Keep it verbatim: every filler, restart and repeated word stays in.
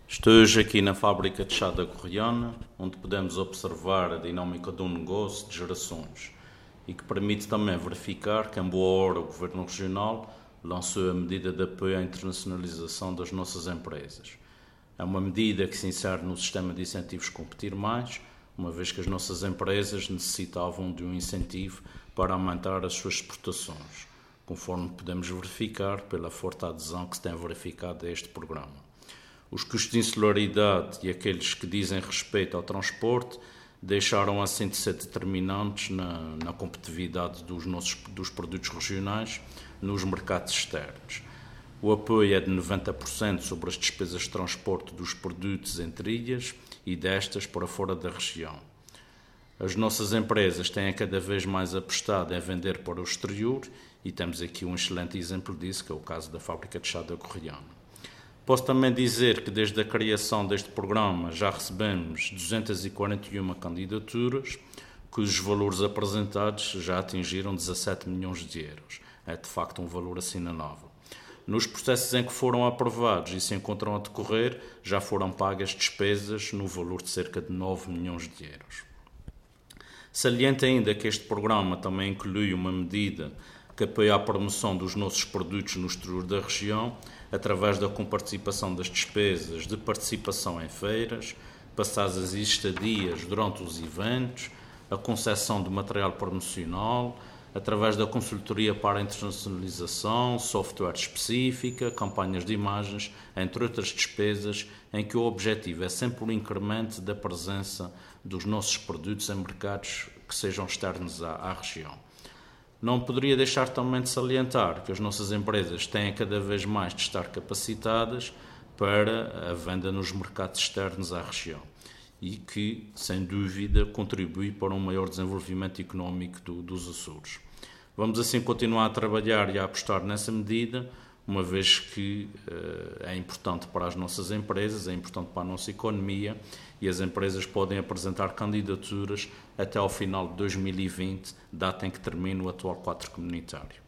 Estou hoje aqui na fábrica de chá da Gorriana, onde podemos observar a dinâmica de um negócio de gerações e que permite também verificar que, em boa hora, o Governo Regional lançou a medida de apoio à internacionalização das nossas empresas. É uma medida que se insere no sistema de incentivos Competir Mais, uma vez que as nossas empresas necessitavam de um incentivo para aumentar as suas exportações, conforme podemos verificar pela forte adesão que se tem verificado a este programa. Os custos de insularidade e aqueles que dizem respeito ao transporte deixaram assim de ser determinantes na, na competitividade dos nossos dos produtos regionais nos mercados externos. O apoio é de noventa por cento sobre as despesas de transporte dos produtos entre ilhas e destas para fora da região. As nossas empresas têm cada vez mais apostado em vender para o exterior e temos aqui um excelente exemplo disso, que é o caso da fábrica de chá da Gorriana. Posso também dizer que desde a criação deste programa já recebemos duzentas e quarenta e uma candidaturas, cujos valores apresentados já atingiram dezassete milhões de euros. É de facto um valor assinalável. Nos processos em que foram aprovados e se encontram a decorrer, já foram pagas despesas no valor de cerca de nove milhões de euros. Saliente ainda que este programa também inclui uma medida que apoia a promoção dos nossos produtos no exterior da região, através da comparticipação das despesas de participação em feiras, passagens e estadias durante os eventos, a concessão de material promocional, através da consultoria para a internacionalização, software específica, campanhas de imagens, entre outras despesas, em que o objetivo é sempre o incremento da presença dos nossos produtos em mercados que sejam externos à, à região. Não poderia deixar também de salientar que as nossas empresas têm cada vez mais de estar capacitadas para a venda nos mercados externos à região e que, sem dúvida, contribui para um maior desenvolvimento económico do, dos Açores. Vamos assim continuar a trabalhar e a apostar nessa medida, uma vez que uh, é importante para as nossas empresas, é importante para a nossa economia e as empresas podem apresentar candidaturas até ao final de dois mil e vinte, data em que termina o atual quadro comunitário.